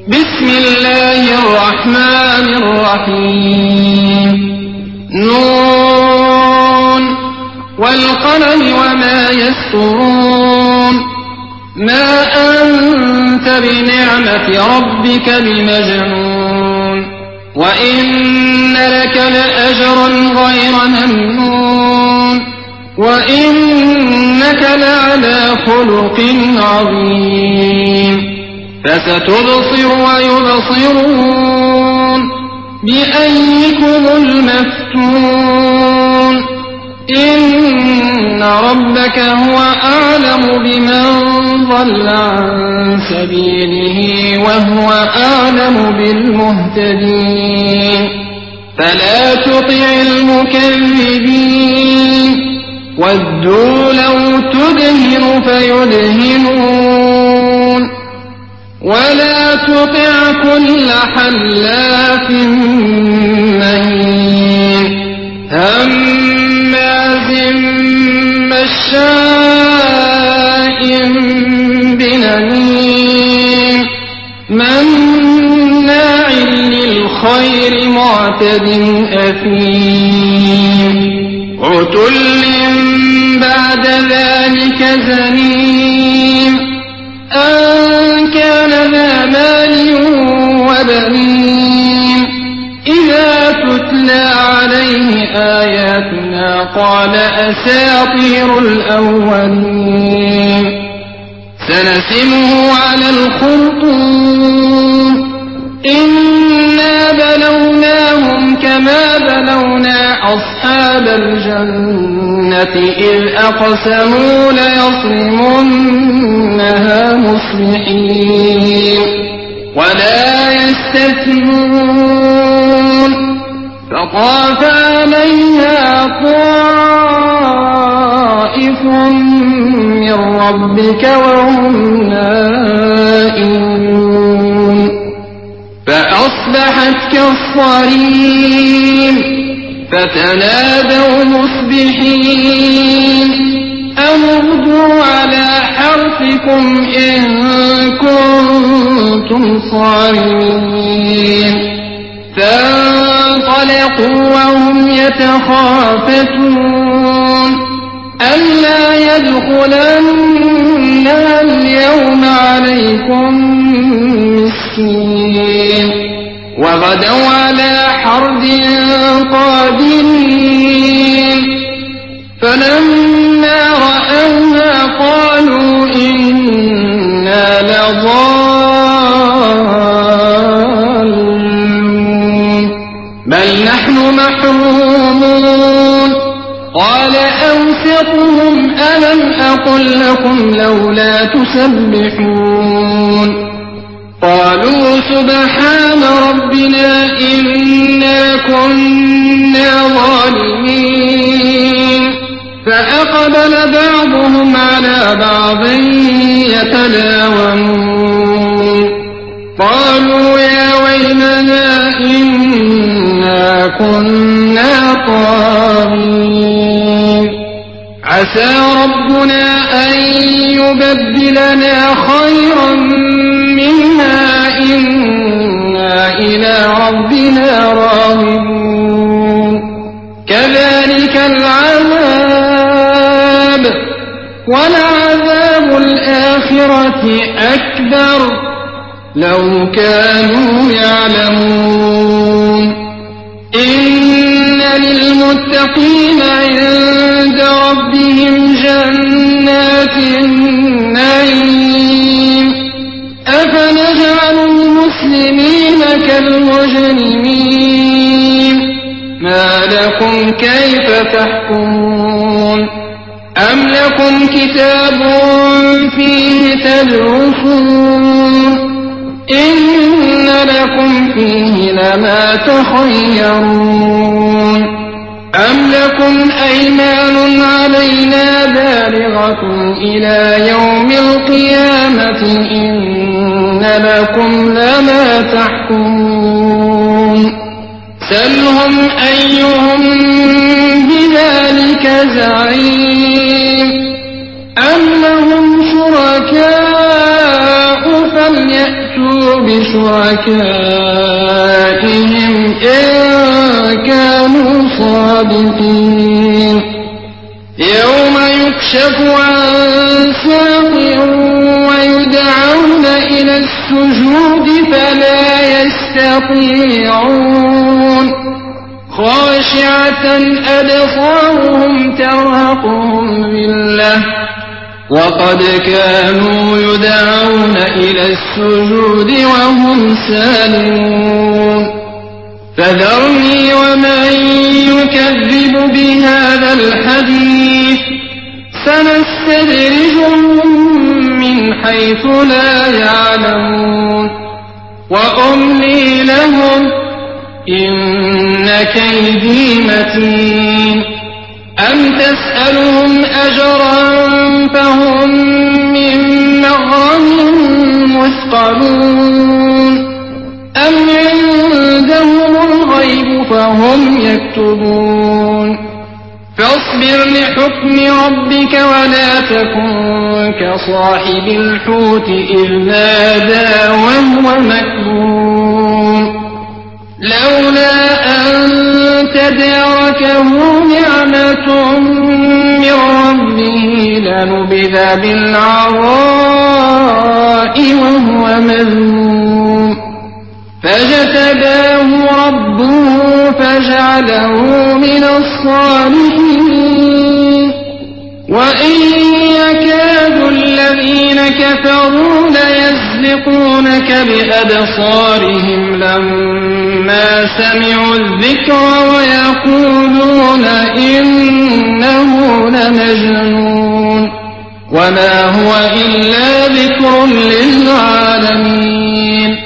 بسم الله الرحمن الرحيم نون والقلم وما يسطرون ما أنت بنعمة ربك بمجنون وإن لك لأجرا غير ممنون وإنك لعلى خلق عظيم فستبصر ويبصرون بأيكم المفتون إن ربك هو أعلم بمن ضل عن سبيله وهو أعلم بالمهتدين فلا تطع المكذبين ودوا لو تدهن فيدهنون ولا تطع كل حلاف مهين هماز مشاء بنميم مناع للخير معتد أثيم عتل بعد ذلك زنيم أن كان ذا مال وبنين إذا تتلى عليه آياتنا قال أساطير الأولين سنسمه على الخرطوم إنا بلوناهم كما بلونا أصحاب الجنة إذ أقسموا ليصرمنها مصبحين ولا يستثنون فطاف عليها طائف من ربك وهم نائمون فأصبحت كالصريم فتنادوا مصبحين أن اغدوا على حرثكم إن كنتم صارمين فانطلقوا وهم يتخافتون ألا يدخلنها اليوم عليكم مسكين وغدوا على حرد قادرين فلما رأوها قالوا إنا لضالون بل نحن محرومون قال أوسطهم ألم أقل لكم لولا تسبحون قالوا سبحان ربنا إنا كنا ظالمين فأقبل بعضهم على بعض يتلاومون قالوا يا ويلنا إنا كنا طاغين عسى ربنا أن يبدلنا خيرا منها إنا إلى ربنا راغبون كذلك العذاب ولعذاب الآخرة أكبر لو كانوا يعلمون إن للمتقين عند ربهم جنات النعيم أفنجعل المسلمين كالمجرمين ما لكم كيف تحكمون أم لكم كتاب فيه تدرسون إن لكم فيه لما تخيرون أم لكم أيمان علينا بالغة إلى يوم القيامة إن لكم لما تحكمون سلهم أيهم بذلك زعيم أم لهم شركاء فليأتوا بشركائهم إن كانوا صادقين يوم يكشف عن ساق ويدعون إلى السجود فلا يستطيعون خاشعة أبصارهم ترهقهم ذلة وقد كانوا يدعون إلى السجود وهم سالمون فذرني ومن يكذب بهذا الحديث سنستدرجهم من حيث لا يعلمون وأملي لهم إن كيدي متين أم تسألهم أجرا فهم من مغرم مثقلون أم عندهم الغيب فهم يكتبون فاصبر لحكم ربك ولا تكن كصاحب الحوت إذ نادى وهو مكظوم لولا أن تداركه نعمة من ربه لنبذ بالعراء وهو مذموم فاجتباه ربه فجعله من الصالحين وإن يكاد الذين كفروا ليزلقونك بأبصارهم لما سمعوا الذكر ويقولون إنه لمجنون وما هو إلا ذكر للعالمين